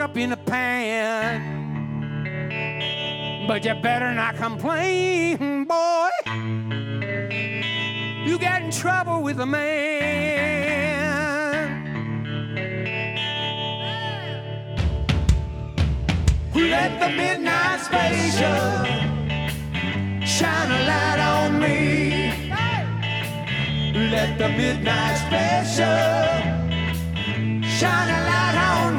up in a pan. But you better not complain, boy. You get in trouble with a man. Let the midnight spaceship shine a light on me. Let the midnight spaceship shine a light on me.